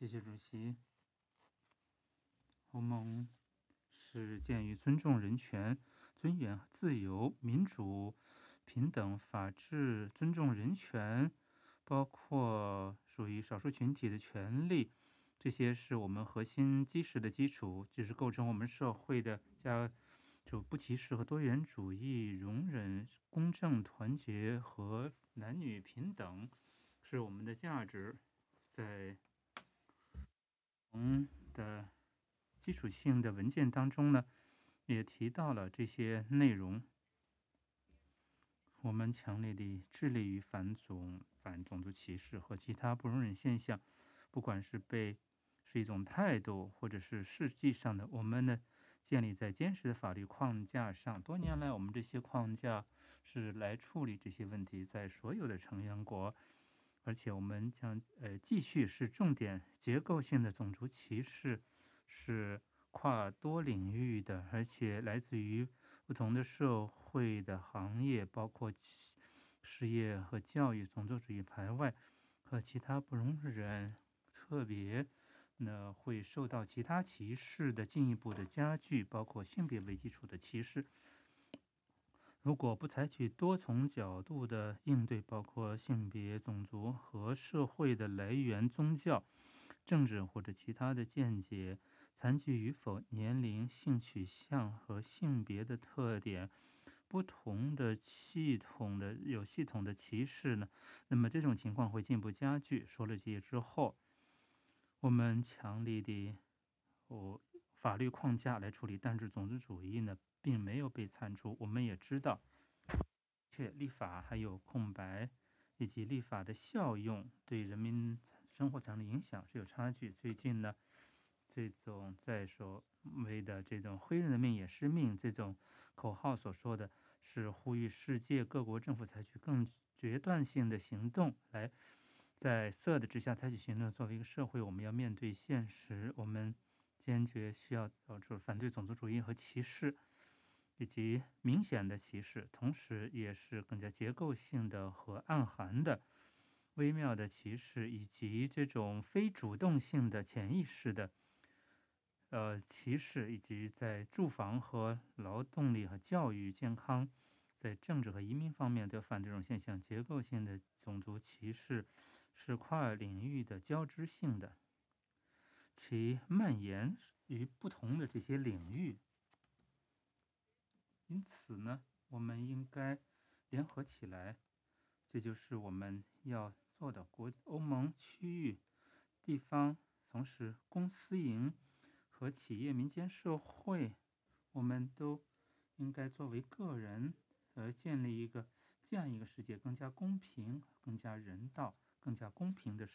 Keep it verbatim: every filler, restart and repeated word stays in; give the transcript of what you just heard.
谢谢主席。欧盟是建于尊重人权、尊严、自由、民主、平等、法治、尊重人权，包括属于少数群体的权利，这些是我们核心基石的基础，就是构成我们社会的加就不歧视和多元主义、容忍、公正、团结和男女平等，是我们的价值。在我们的基础性的文件当中呢，也提到了这些内容。我们强烈地致力于反种反种族歧视和其他不容忍现象，不管是被是一种态度，或者是实际上的，我们呢建立在坚实的法律框架上。多年来，我们这些框架是来处理这些问题，在所有的成员国。而且我们将呃继续是重点结构性的种族歧视，是跨多领域的，而且来自于不同的社会的行业，包括失业和教育、种族主义排外和其他不容忍，特别呢会受到其他歧视的进一步的加剧，包括性别为基础的歧视。如果不采取多重角度的应对，包括性别、种族和社会的来源、宗教、政治或者其他的见解、残疾与否、年龄、性取向和性别的特点，不同的系统的有系统的歧视呢，那么这种情况会进一步加剧。说了这些之后，我们强力的哦法律框架来处理单制种族主义呢，并没有被铲除。我们也知道，且立法还有空白，以及立法的效用对人民生活产生的影响是有差距。最近呢，这种在所谓的这种黑人的命也是命这种口号所说的是呼吁世界各国政府采取更决断性的行动，来在色的之下采取行动。作为一个社会，我们要面对现实，我们坚决需要导致反对种族主义和歧视，以及明显的歧视，同时也是更加结构性的和暗含的微妙的歧视，以及这种非主动性的潜意识的呃歧视，以及在住房和劳动力和教育、健康，在政治和移民方面都反对这种现象。结构性的种族歧视是跨领域的交织性的，其蔓延于不同的这些领域。因此呢，我们应该联合起来，这就是我们要做的。国欧盟区域、地方，同时公私营和企业、民间社会，我们都应该作为个人而建立一个这样一个世界，更加公平、更加人道、更加公平的